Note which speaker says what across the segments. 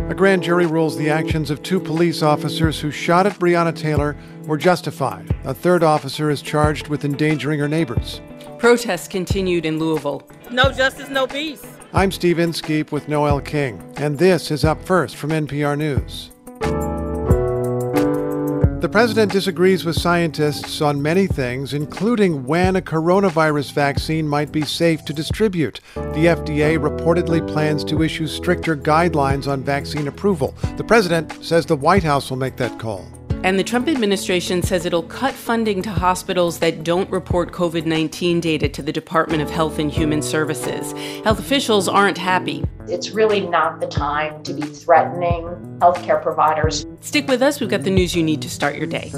Speaker 1: A grand jury rules the actions of 2 police officers who shot at Breonna Taylor were justified. A 3rd officer is charged with endangering her neighbors.
Speaker 2: Protests continued in Louisville.
Speaker 3: No justice, no peace.
Speaker 1: I'm Steve Inskeep with Noel King, and this is Up First from NPR News. The president disagrees with scientists on many things, including when a coronavirus vaccine might be safe to distribute. The FDA reportedly plans to issue stricter guidelines on vaccine approval. The president says the White House will make that call.
Speaker 2: And the Trump administration says it'll cut funding to hospitals that don't report COVID-19 data to the Department of Health and Human Services. Health officials aren't happy.
Speaker 4: It's really not the time to be threatening healthcare providers.
Speaker 2: Stick with us. We've got the news you need to start your day.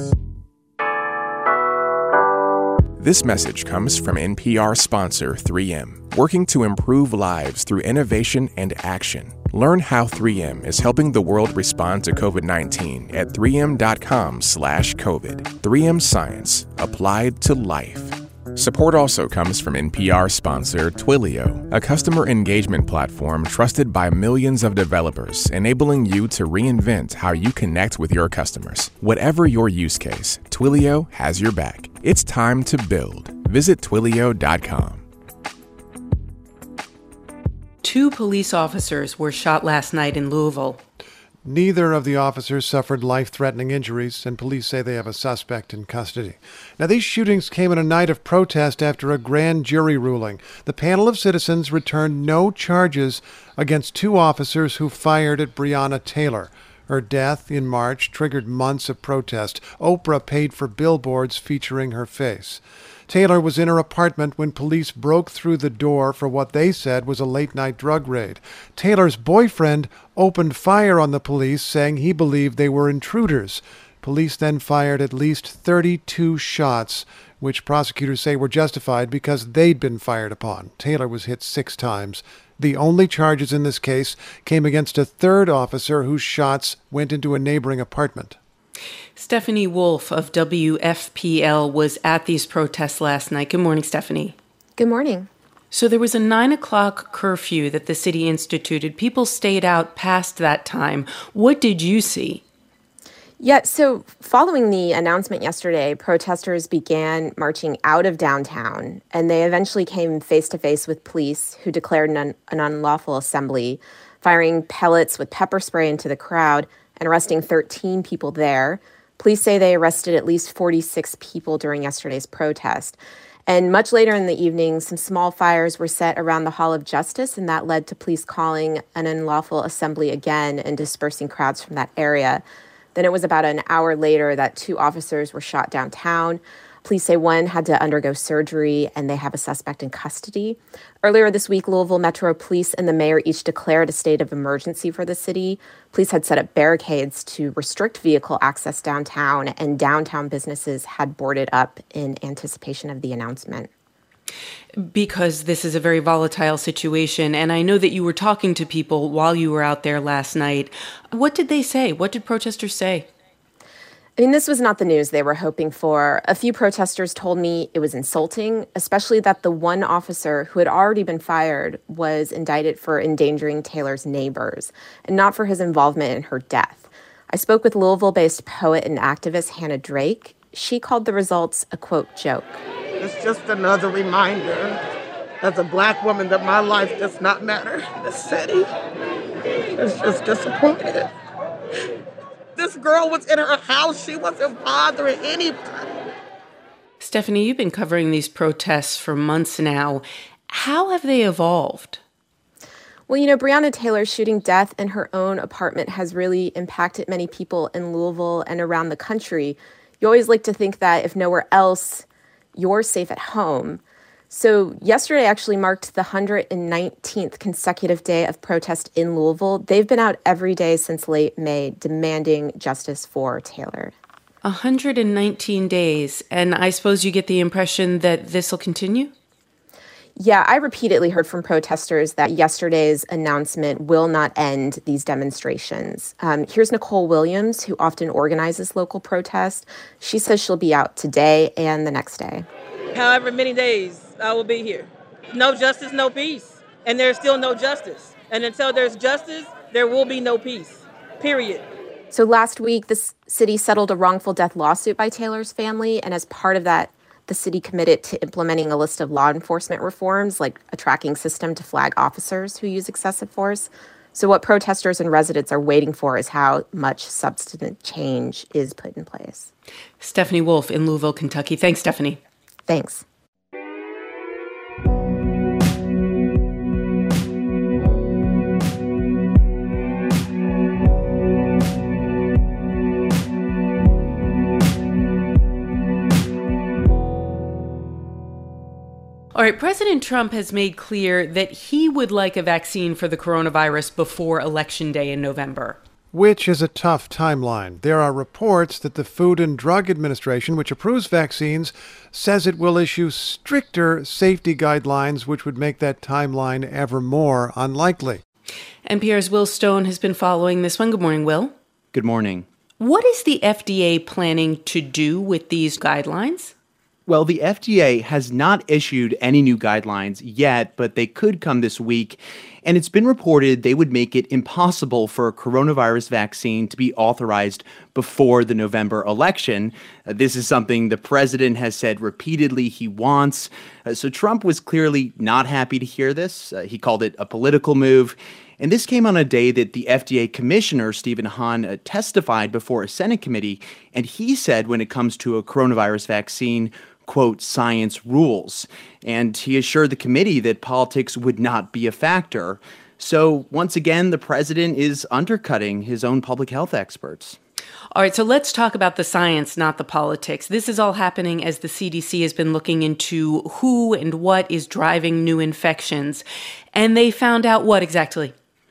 Speaker 5: This message comes from NPR sponsor 3M, working to improve lives through innovation and action. Learn how 3M is helping the world respond to COVID-19 at 3m.com/COVID. 3M Science, applied to life. Support also comes from NPR sponsor Twilio, a customer engagement platform trusted by millions of developers, enabling you to reinvent how you connect with your customers. Whatever your use case, Twilio has your back. It's time to build. Visit Twilio.com.
Speaker 2: 2 police officers were shot last night in Louisville.
Speaker 1: Neither of the officers suffered life-threatening injuries, and police say they have a suspect in custody. Now, these shootings came in a night of protest after a grand jury ruling. The panel of citizens returned no charges against 2 officers who fired at Breonna Taylor. Her death in March triggered months of protest. Oprah paid for billboards featuring her face. Taylor was in her apartment when police broke through the door for what they said was a late-night drug raid. Taylor's boyfriend opened fire on the police, saying he believed they were intruders. Police then fired at least 32 shots, which prosecutors say were justified because they'd been fired upon. Taylor was hit 6 times. The only charges in this case came against a 3rd officer whose shots went into a neighboring apartment.
Speaker 2: Stephanie Wolf of WFPL was at these protests last night. Good morning, Stephanie.
Speaker 6: Good morning.
Speaker 2: So there was a 9 o'clock curfew that the city instituted. People stayed out past that time. What did you see?
Speaker 6: Yeah, so following the announcement yesterday, protesters began marching out of downtown, and they eventually came face-to-face with police who declared an unlawful assembly, firing pellets with pepper spray into the crowd and arresting 13 people there. Police say they arrested at least 46 people during yesterday's protest. And much later in the evening, some small fires were set around the Hall of Justice, and that led to police calling an unlawful assembly again and dispersing crowds from that area. Then it was about an hour later that 2 officers were shot downtown. Police say one had to undergo surgery, and they have a suspect in custody. Earlier this week, Louisville Metro Police and the mayor each declared a state of emergency for the city. Police had set up barricades to restrict vehicle access downtown, and downtown businesses had boarded up in anticipation of the announcement.
Speaker 2: Because this is a very volatile situation, and I know that you were talking to people while you were out there last night. What did they say? What did protesters say?
Speaker 6: I mean, this was not the news they were hoping for. A few protesters told me it was insulting, especially that the one officer who had already been fired was indicted for endangering Taylor's neighbors, and not for his involvement in her death. I spoke with Louisville-based poet and activist Hannah Drake. She called the results a, quote, joke.
Speaker 7: It's just another reminder as a Black woman that my life does not matter in the city. It's just disappointed. This girl was in her house. She wasn't bothering anybody.
Speaker 2: Stephanie, you've been covering these protests for months now. How have they evolved?
Speaker 6: Well, you know, Breonna Taylor's shooting death in her own apartment has really impacted many people in Louisville and around the country. You always like to think that if nowhere else, you're safe at home. So yesterday actually marked the 119th consecutive day of protest in Louisville. They've been out every day since late May demanding justice for Taylor.
Speaker 2: 119 days. And I suppose you get the impression that this will continue?
Speaker 6: Yeah, I repeatedly heard from protesters that yesterday's announcement will not end these demonstrations. Here's Nicole Williams, who often organizes local protests. She says she'll be out today and the next day.
Speaker 3: However many days I will be here. No justice, no peace. And there's still no justice. And until there's justice there will be no peace, period.
Speaker 6: So last week, the city settled a wrongful death lawsuit by Taylor's family. And as part of that, the city committed to implementing a list of law enforcement reforms, like a tracking system to flag officers who use excessive force. So what protesters and residents are waiting for is how much substantive change is put in place.
Speaker 2: Stephanie Wolf in Louisville, Kentucky. Thanks, Stephanie.
Speaker 6: Thanks.
Speaker 2: All right, President Trump has made clear that he would like a vaccine for the coronavirus before Election Day in November.
Speaker 1: Which is a tough timeline. There are reports that the Food and Drug Administration, which approves vaccines, says it will issue stricter safety guidelines, which would make that timeline ever more unlikely.
Speaker 2: NPR's Will Stone has been following this one. Good morning, Will.
Speaker 8: Good morning.
Speaker 2: What is the FDA planning to do with these guidelines?
Speaker 8: Well, the FDA has not issued any new guidelines yet, but they could come this week. And it's been reported they would make it impossible for a coronavirus vaccine to be authorized before the November election. This is something the president has said repeatedly he wants. So Trump was clearly not happy to hear this. He called it a political move. And this came on a day that the FDA commissioner, Stephen Hahn, testified before a Senate committee. And he said when it comes to a coronavirus vaccine, quote, science rules. And he assured the committee that politics would not be a factor. So once again, the president is undercutting his own public health experts.
Speaker 2: All right, so let's talk about the science, not the politics. This is all happening as the CDC has been looking into who and what is driving new infections. And they found out what exactly?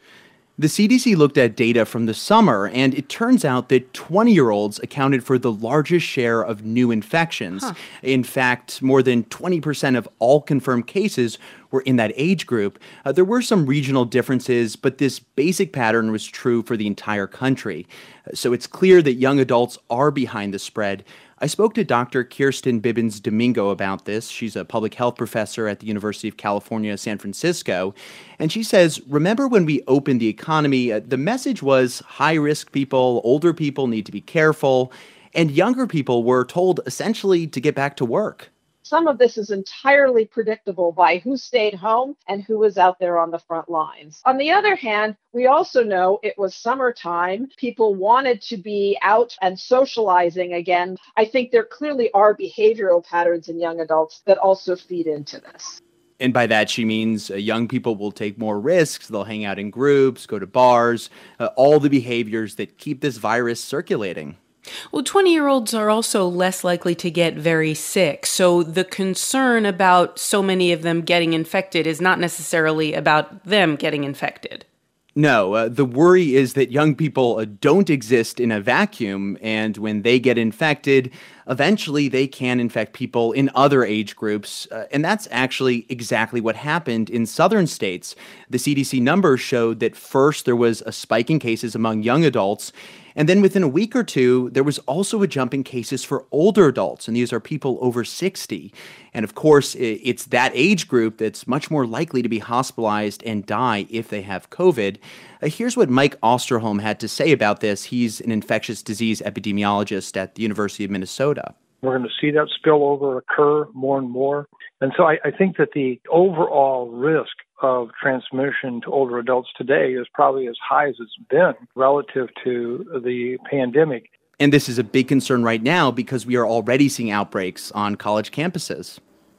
Speaker 8: The CDC looked at data from the summer, and it turns out that 20-year-olds accounted for the largest share of new infections. In fact, more than 20% of all confirmed cases were in that age group. There were some regional differences, but this basic pattern was true for the entire country. So it's clear that young adults are behind the spread. I spoke to Dr. Kirsten Bibbins-Domingo about this. She's a public health professor at the University of California, San Francisco. And she says, remember when we opened the economy, the message was high-risk people, older people need to be careful, and younger people were told essentially to get back to work.
Speaker 9: Some of this is entirely predictable by who stayed home and who was out there on the front lines. On the other hand, we also know it was summertime. People wanted to be out and socializing again. I think there clearly are behavioral patterns in young adults that also feed into this.
Speaker 8: And by that, she means young people will take more risks. They'll hang out in groups, go to bars, all the behaviors that keep this virus circulating.
Speaker 2: Well, 20-year-olds are also less likely to get very sick. So the concern about so many of them getting infected is not necessarily about them getting infected.
Speaker 8: No, the worry is that young people don't exist in a vacuum, and when they get infected, eventually they can infect people in other age groups. And that's actually exactly what happened in southern states. The CDC numbers showed that first there was a spike in cases among young adults, and then within a week or two, there was also a jump in cases for older adults, and these are people over 60. And of course, it's that age group that's much more likely to be hospitalized and die if they have COVID. Here's what Mike Osterholm had to say about this. He's an infectious disease epidemiologist at the University of Minnesota.
Speaker 10: We're going to see that spillover occur more and more. And so I think that the overall risk of transmission to older adults today is probably as high as it's been relative to the pandemic.
Speaker 8: And this is a big concern right now because we are already seeing outbreaks on college campuses.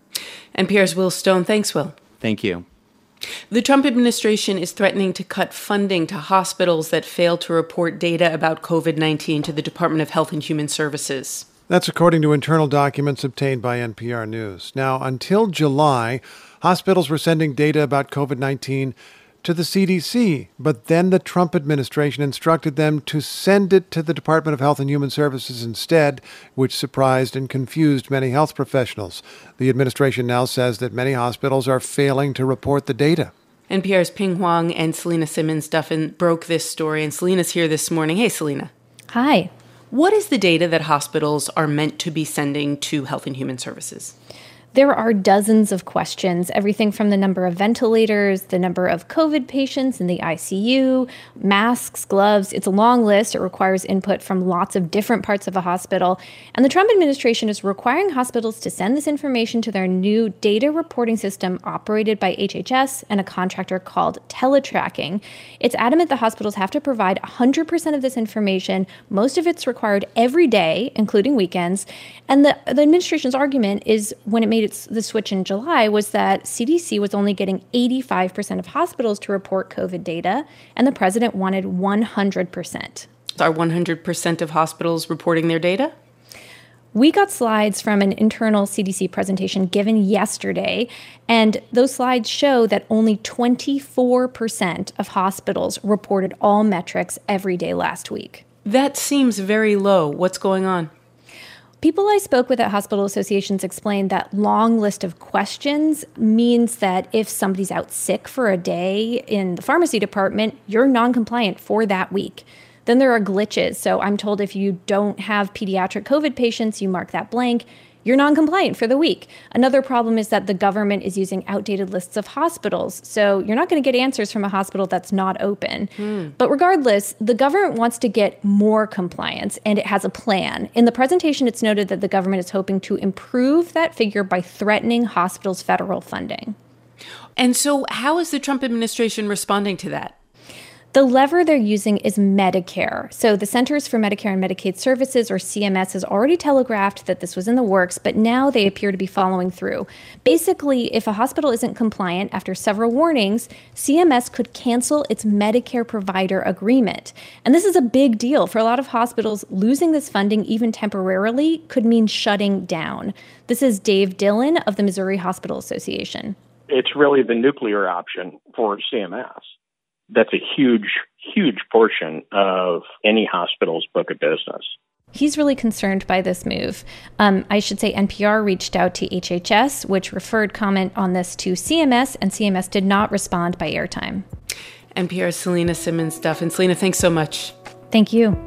Speaker 2: NPR's Will Stone. Thanks, Will.
Speaker 8: Thank you.
Speaker 2: The Trump administration is threatening to cut funding to hospitals that fail to report data about COVID-19 to the Department of Health and Human Services.
Speaker 1: That's according to internal documents obtained by NPR News. Now, until July, hospitals were sending data about COVID-19 to the CDC, but then the Trump administration instructed them to send it to the Department of Health and Human Services instead, which surprised and confused many health professionals. The administration now says that many hospitals are failing to report the data.
Speaker 2: NPR's Ping Huang and Selena Simmons-Duffin broke this story, and Selena's here this morning. Hey, Selena.
Speaker 11: Hi.
Speaker 2: What is the data that hospitals are meant to be sending to Health and Human Services?
Speaker 11: There are dozens of questions, everything from the number of ventilators, the number of COVID patients in the ICU, masks, gloves. It's a long list. It requires input from lots of different parts of a hospital. And the Trump administration is requiring hospitals to send this information to their new data reporting system operated by HHS and a contractor called Teletracking. It's adamant the hospitals have to provide 100% of this information. Most of it's required every day, including weekends. And the administration's argument is when it made the switch in July was that CDC was only getting 85% of hospitals to report COVID data, and the president wanted 100%.
Speaker 2: Are 100% of hospitals reporting their data?
Speaker 11: We got slides from an internal CDC presentation given yesterday, and those slides show that only 24% of hospitals reported all metrics every day last week.
Speaker 2: That seems very low. What's going on?
Speaker 11: People I spoke with at hospital associations explained that long list of questions means that if somebody's out sick for a day in the pharmacy department, you're non-compliant for that week. Then there are glitches. So I'm told if you don't have pediatric COVID patients, you mark that blank, you're non-compliant for the week. Another problem is that the government is using outdated lists of hospitals. So you're not going to get answers from a hospital that's not open. But regardless, the government wants to get more compliance, and it has a plan. In the presentation, it's noted that the government is hoping to improve that figure by threatening hospitals' federal funding.
Speaker 2: And so how is the Trump administration responding to that?
Speaker 11: The lever they're using is Medicare. So the Centers for Medicare and Medicaid Services, or CMS, has already telegraphed that this was in the works, but now they appear to be following through. Basically, if a hospital isn't compliant after several warnings, CMS could cancel its Medicare provider agreement. And this is a big deal. For a lot of hospitals, losing this funding, even temporarily, could mean shutting down. This is Dave Dillon of the Missouri Hospital Association.
Speaker 12: It's really the nuclear option for CMS. That's a huge, huge portion of any hospital's book of business.
Speaker 11: He's really concerned by this move. I should say NPR reached out to HHS, which referred comment on this to CMS, and CMS did not respond by airtime.
Speaker 2: NPR's Selena Simmons-Duffin. Selena, thanks so much.
Speaker 11: Thank you.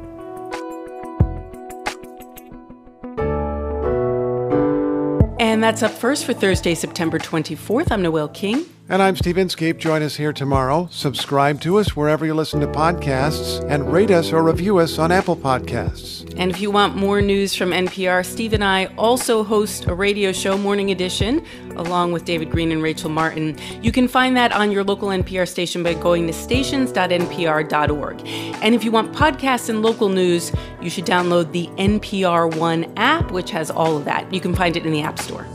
Speaker 2: And that's Up First for Thursday, September 24th. I'm Noel King.
Speaker 1: And I'm Steve Inskeep. Join us here tomorrow. Subscribe to us wherever you listen to podcasts and rate us or review us on Apple Podcasts.
Speaker 2: And if you want more news from NPR, Steve and I also host a radio show, Morning Edition, along with David Green and Rachel Martin. You can find that on your local NPR station by going to stations.npr.org. And if you want podcasts and local news, you should download the NPR One app, which has all of that. You can find it in the App Store.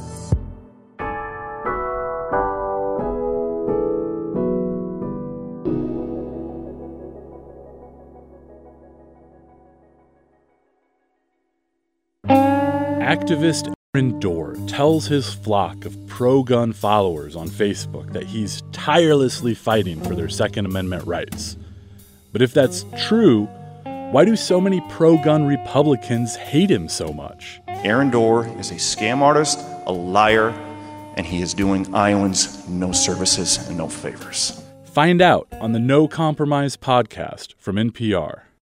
Speaker 13: Activist Aaron Dorr tells his flock of pro-gun followers on Facebook that he's tirelessly fighting for their Second Amendment rights. But if that's true, why do so many pro-gun Republicans hate him so much?
Speaker 14: Aaron Dorr is a scam artist, a liar, and he is doing Iowans no services and no favors.
Speaker 13: Find out on the No Compromise podcast from NPR.